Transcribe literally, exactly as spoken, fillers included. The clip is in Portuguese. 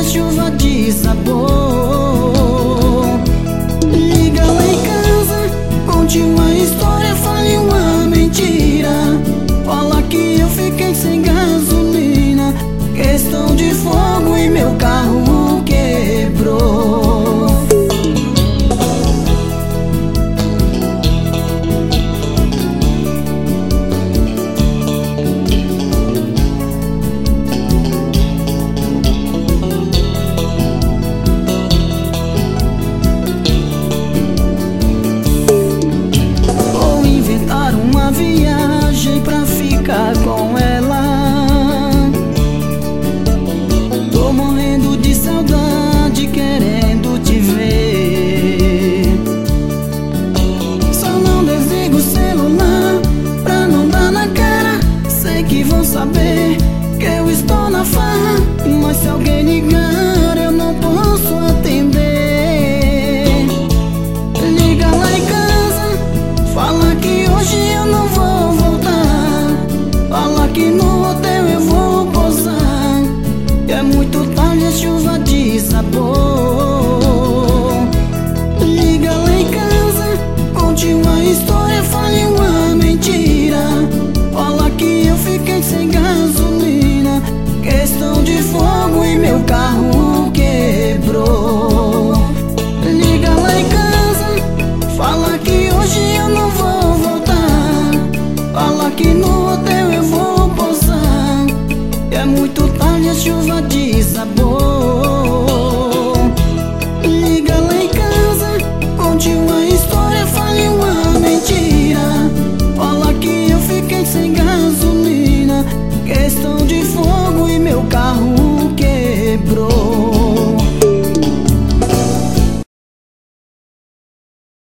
chuva de sabor. Liga lá em casa, conte uma história, fale uma mentira. Fala que eu fiquei sem gasolina, questão de fogo e meu carro quebrou. Vou inventar uma viagem pra ficar com ela. Tô morrendo de saudade, querendo te ver. Só não desligo o celular pra não dar na cara. Sei que vão saber que eu estou na farra, mas se alguém ligar eu não posso atender. Liga lá em casa, fala que hoje eu não vou voltar. Fala que no hotel eu vou pousar, que é muito tarde, é chuva de sabor. Liga lá em casa, conte uma história, fale uma mentira. Fala que eu fiquei sem gasolina, questão de fogo e meu carro quebrou. Liga lá em casa, fala que hoje eu não vou voltar. Fala que no hotel eu vou pousar, que é muito tarde, é chuva de sabor. Liga lá em casa, conte uma